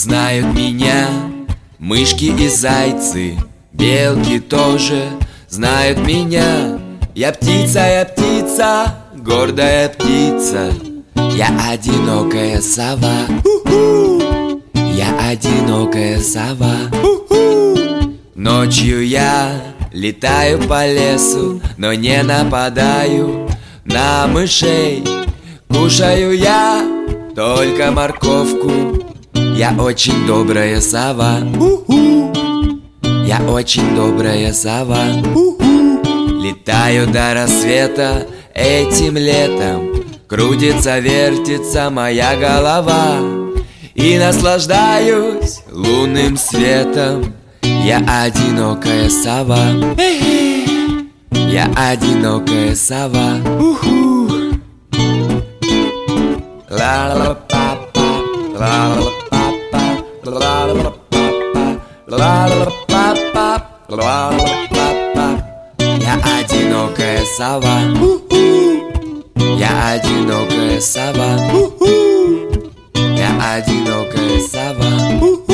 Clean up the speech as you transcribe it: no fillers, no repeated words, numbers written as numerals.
Знают меня мышки и зайцы, белки тоже знают меня. Я птица, гордая птица. Я одинокая сова. Я одинокая сова. Ночью я летаю по лесу, но не нападаю на мышей. Кушаю я только морковку. Я очень добрая сова. Я очень добрая сова. Летаю до рассвета этим летом. Крутится, вертится моя голова. И наслаждаюсь лунным светом. Я одинокая сова. Я одинокая сова. Ла-ла-ла-па-па, ла-ла-ла-па-па, ла-ла-ла-па-па, ла-ла-ла-па-па, ла-ла-ла-па-па. Я одинокая сова. Я одинокая сова. Я одинокая сова.